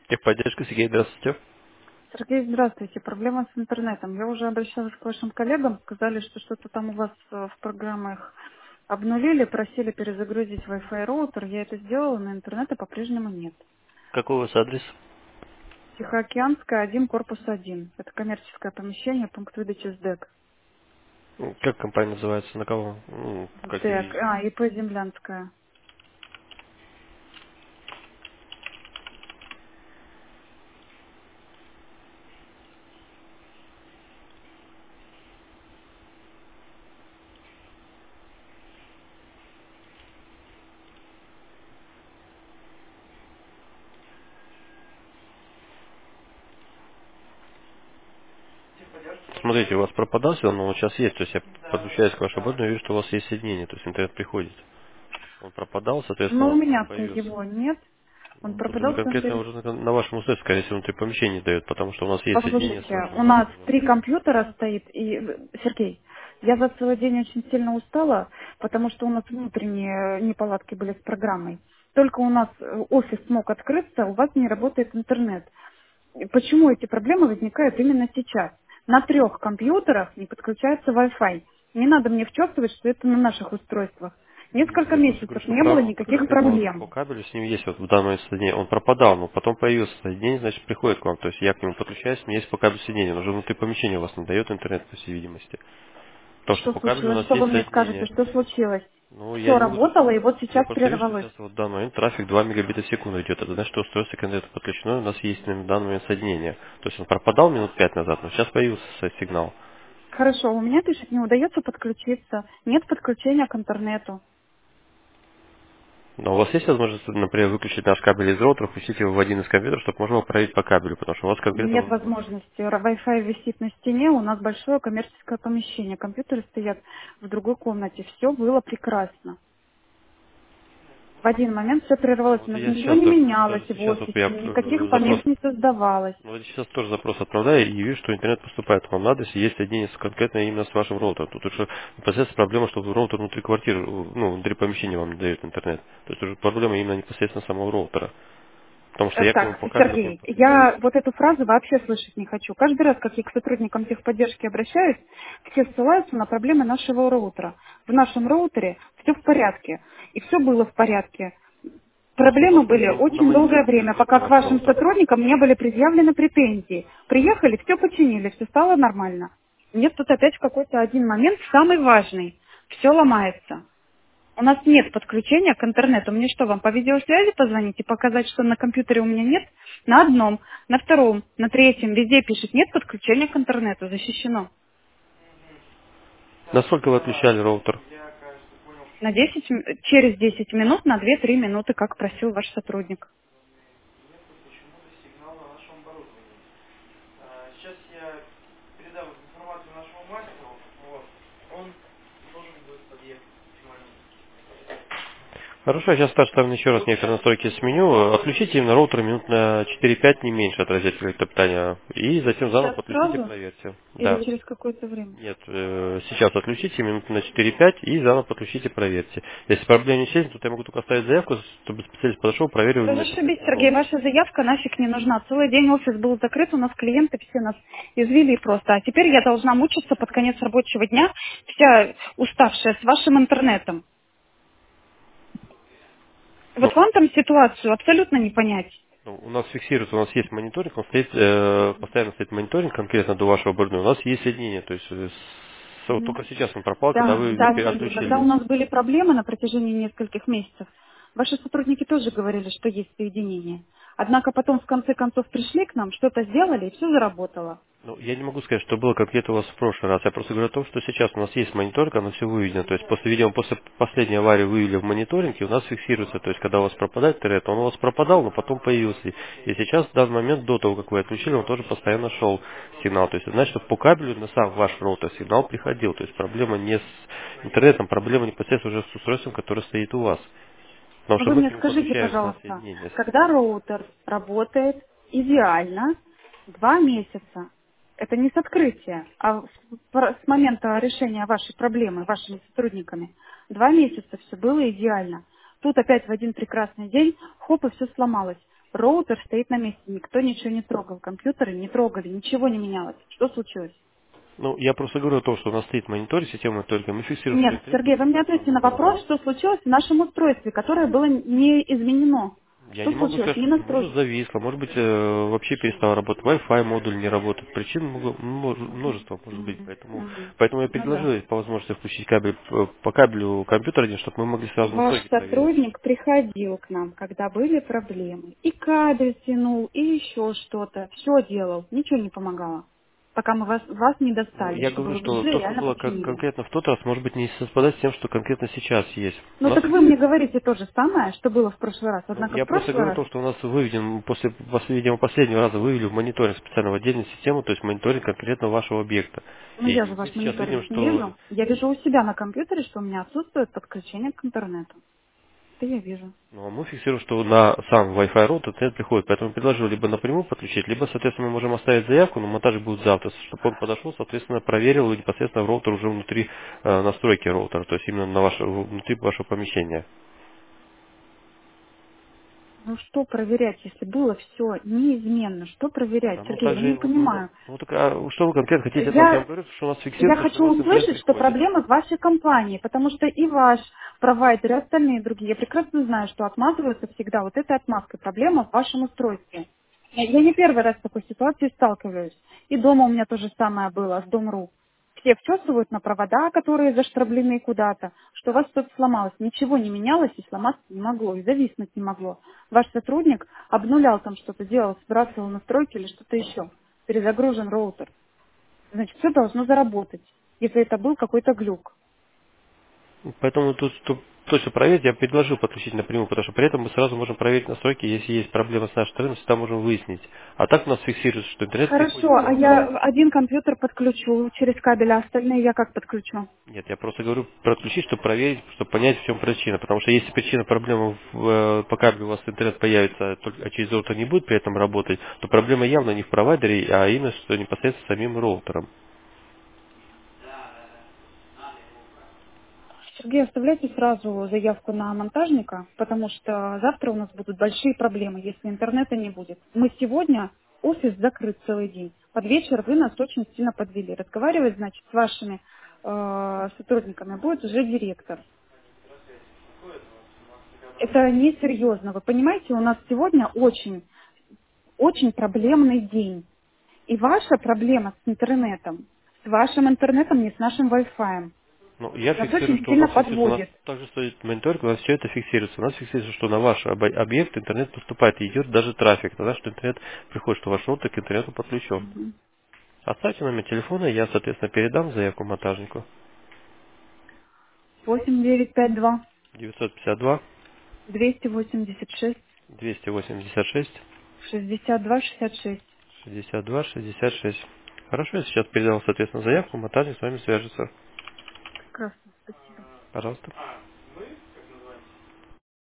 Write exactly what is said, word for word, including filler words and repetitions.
Техподдержка, Сергей, здравствуйте. Сергей, здравствуйте. Проблема с интернетом. Я уже обращалась к вашим коллегам, сказали, что что-то там у вас э, в программах обнулили, просили перезагрузить Wi-Fi роутер. Я это сделала, но интернета по-прежнему нет. Какой у вас адрес? Тихоокеанская, один, корпус один. Это коммерческое помещение, пункт выдачи СДЭК. М, Как компания называется? На кого? Ну, как СДЭК. и... А, ИП Землянская. Смотрите, у вас пропадал сигнал, но он сейчас есть. То есть я подключаюсь к вашему оборудованию и вижу, что у вас есть соединение. То есть интернет приходит. Он пропадал, соответственно, Но у он меня-то появился. его нет. Он Ну, тут уже пропадал в конкретно смысле. уже на, на вашем устройстве, скорее всего, внутри помещения дает, потому что у нас есть соединение с Послушайте, вашим у нас роутером. три компьютера стоит, и, э, Сергей, я за целый день очень сильно устала, потому что у нас внутренние неполадки были с программой. Только у нас э, офис смог открыться, у вас не работает интернет. И почему эти проблемы возникают именно сейчас? На трех компьютерах не подключается Wi-Fi. Не надо мне вчерствовать, что это на наших устройствах. Нет, Несколько я просто говорю, месяцев что не было про- как никаких сигнал по проблем. кабелю с ним есть вот в данном соединении. Он пропадал, но потом появился соединение, значит, приходит к вам. То есть я к нему подключаюсь, у меня есть по кабелю соединение. Он уже внутри помещения у вас не дает интернет, по всей видимости. Потому что Что по кабелю у случилось? нас Что вы есть мне скажете? соединение. Что случилось? Ну, я Все не могу точно работало, и сказать. вот Я сейчас просто вижу, что прервалось. сейчас вот в данный момент трафик два мегабита в секунду идет. Это значит, что устройство к интернету подключено, и у нас есть на данный момент соединение. То есть он пропадал минут пять назад, но сейчас появился с- сигнал. Хорошо, у меня, пишет, не удается подключиться. Нет подключения к интернету. Но у вас есть возможность, например, выключить наш кабель из роутера, пустить его в один из компьютеров, чтобы можно было проверить по кабелю, потому что у вас Нет конкретно... возможности. Р- Wi-Fi висит на стене, у нас большое коммерческое помещение. Компьютеры стоят в другой комнате. Все было прекрасно. В один момент все Ну, прервалось. У вот нас я ничего сейчас, не так менялось скажем, в сейчас вот офисе, я никаких э, помех запрос... не создавалось. Ну, вот я сейчас тоже запрос отправляю и вижу, что интернет поступает вам на адрес, и есть соединение с- конкретно именно с вашим роутером. Тут уже непосредственно проблема, что роутер внутри квартиры, ну, внутри помещения вам не дает интернет. То есть уже проблема именно непосредственно самого роутера. Потому что Э, я к нему Так, по кабелю к нему Сергей, подключаюсь. я вот эту фразу вообще слышать не хочу. Каждый раз, как я к сотрудникам техподдержки обращаюсь, все ссылаются на проблемы нашего роутера. В нашем роутере все в порядке. И все было в порядке. Просто у нас Проблемы на, были на- на очень долгое мониторинге время, висит пока к ваш вашим роутер. сотрудникам не были предъявлены претензии. Приехали, все починили, все стало нормально. Нет, тут опять какой-то один момент, самый важный. Все ломается. У нас нет подключения к интернету. Мне что, вам по видеосвязи позвонить и показать, что на компьютере у меня нет? На одном, на втором, на третьем, везде пишет, нет подключения к интернету, защищено. Насколько вы отключали роутер? На десять, м- через десять минут, на две-три минуты, как просил ваш сотрудник. Хорошо, я сейчас ставлю еще раз некоторые настройки сменю. Отключите именно роутер минут на четыре-пять, не меньше от розетки электропитания. И затем заново Сейчас подключите, сразу проверьте. или Да. через какое-то время? Нет, э, сейчас отключите минут на четыре-пять и заново подключите, проверьте. Если проблема не исчезнет, то я могу только оставить заявку, чтобы специалист подошел, проверил Да именно зашибись, непосредственно Сергей, роутер. ваша заявка нафиг не нужна. Целый день офис был закрыт, у нас клиенты все нас извели просто. А теперь я должна мучиться под конец рабочего дня, вся уставшая с вашим интернетом. Ну, Вот вам там ситуацию абсолютно не понять. ну, у нас фиксируется, у нас есть мониторинг, он стоит, э, постоянно стоит мониторинг конкретно до вашего оборудования. У нас есть соединение, то есть э, с- вот Мгм. только сейчас он пропал, когда Да, вы да, например, Сергей, когда у отключили. нас были проблемы на протяжении нескольких месяцев, ваши сотрудники тоже говорили, что есть соединение. Однако потом в конце концов пришли к нам, что-то сделали, и все заработало. Ну, я не могу сказать, что было конкретно у вас в прошлый раз. Я просто говорю о том, что сейчас у нас есть мониторинг, оно все выведено. То есть после, видимо, после последней аварии вывели в мониторинге, у нас фиксируется. То есть когда у вас пропадает интернет, он у вас пропадал, но потом появился. И сейчас в данный момент, до того, как вы отключили, он тоже постоянно шел сигнал. То есть это значит, что по кабелю на сам ваш роутер сигнал приходил. То есть проблема не с интернетом, проблема непосредственно уже с устройством, которое стоит у вас. Потому Но что вы мы к мне нему скажите, подключаемся на пожалуйста, соединение. когда роутер работает идеально два месяца, это не с открытия, а с, пр- с момента решения вашей проблемы вашими сотрудниками, два месяца все было идеально. Тут опять в один прекрасный день, хоп, и все сломалось. Роутер стоит на месте, никто ничего не трогал, компьютеры не трогали, ничего не менялось. Что случилось? Ну, я просто говорю о том, что у нас стоит мониторинг, система мониторинга, мы фиксируем, что Нет, интернет Сергей, вы мне поступает к ответьте вам на на вопрос, ВОЗ. что случилось в нашем устройстве, которое было не изменено. Я Что не могу случилось? сказать, Не что может настройки. зависло, может быть э, вообще перестал работать, Wi-Fi модуль не работает, причин много- мно- множество может быть, Мгм, поэтому, мгм. поэтому я Ну да. предложил по возможности включить кабель п- по кабелю компьютера, чтобы мы могли сразу Ваш настройки проверить. сотрудник приходил к нам, когда были проблемы. И кабель тянул, и еще что-то. Все делал. Ничего не помогало. Пока мы вас, вас не Ну, достали, я чтобы говорю, вы что пришли и то, что реально было кон- починили. конкретно в тот раз, может быть не совпадать с тем, что конкретно сейчас есть. У Ну нас так вы мне фиксируется. говорите то же самое, что было в прошлый раз. Ну, Однако в я просто прошлый говорю о раз, том, что у нас выведен, после последнего, последнего раза вывели в мониторинг специально в отдельную систему, то есть мониторинг конкретно вашего объекта. ну я же И мы ваш сейчас видим, мониторинг не что вижу. Я вижу у себя на компьютере, что у меня отсутствует подключение к интернету. Это я вижу. ну, а мы фиксируем, что на сам Wi-Fi роутер интернет приходит, поэтому предложил либо напрямую подключить, либо, соответственно, мы можем оставить заявку, но монтаж будет завтра, чтобы он подошел, соответственно, проверил и непосредственно в роутер уже внутри э, настройки роутера, то есть именно на ваше, внутри вашего помещения. Ну что проверять, если было все неизменно? Что проверять? Да, ну Сергей, я не также, вот, ну, понимаю. ну, так, а что вы конкретно хотите от нас? Я Я вам говорю, что у нас Я фиксируется, что хочу у вас интернет услышать, что приходит. проблема в вашей компании, потому что и ваш провайдер, и остальные другие, я прекрасно знаю, что отмазываются всегда вот этой отмазкой. Проблема в вашем устройстве. Я я не первый раз с такой ситуацией сталкиваюсь. И дома у меня то же самое было, с Дом.ру. Все вчесывают на провода, которые заштроблены куда-то, что у вас что-то сломалось. Ничего не менялось и сломаться не могло, и зависнуть не могло. Ваш сотрудник обнулял там что-то, делал, сбрасывал настройки или что-то еще. Перезагружен роутер. Значит, все должно заработать, если это был какой-то глюк. Поэтому тут, тут точно проверить, я предложил подключить напрямую, потому что при этом мы сразу можем проверить настройки, если есть проблема с нашей стороны, всегда можем выяснить. А так у нас фиксируется, что интернет Хорошо, приходит к а роутеру. я один компьютер подключу через кабель, а остальные я как подключу? Нет, я просто говорю подключить, чтобы проверить, чтобы понять, в чем причина. Потому что если причина проблемы в, э, по кабелю у вас интернет появится, только- а через роутер не будет при этом работать, то проблема явно не в провайдере, а именно что непосредственно самим роутером. Сергей, оставляйте сразу заявку на монтажника, потому что завтра у нас будут большие проблемы, если интернета не будет. Мы сегодня, офис закрыт целый день. Под вечер вы нас очень сильно подвели. Разговаривать, значит, с вашими э, сотрудниками будет уже директор. Это несерьезно. Вы понимаете, у нас сегодня очень, очень проблемный день. И ваша проблема с интернетом, с вашим интернетом, не с нашим Wi-Fi, Ну, я нас фиксирую, очень что у сильно нас фиксируется, у нас подводит. также стоит мониторинг, у нас все это фиксируется. У нас фиксируется, что на ваш обо- объект интернет поступает, и идет даже трафик, тогда что интернет приходит, что ваш роутер к интернету подключен. Мгм. Оставьте номер телефона, я, соответственно, передам заявку монтажнику. восемь девять пять два девятьсот пятьдесят два двести восемьдесят шесть двести восемьдесят шесть шестьдесят два шестьдесят шесть. шестьдесят два шестьдесят шесть. Хорошо, я сейчас передал, соответственно, заявку, монтажник с вами свяжется. Прекрасно, спасибо. Пожалуйста.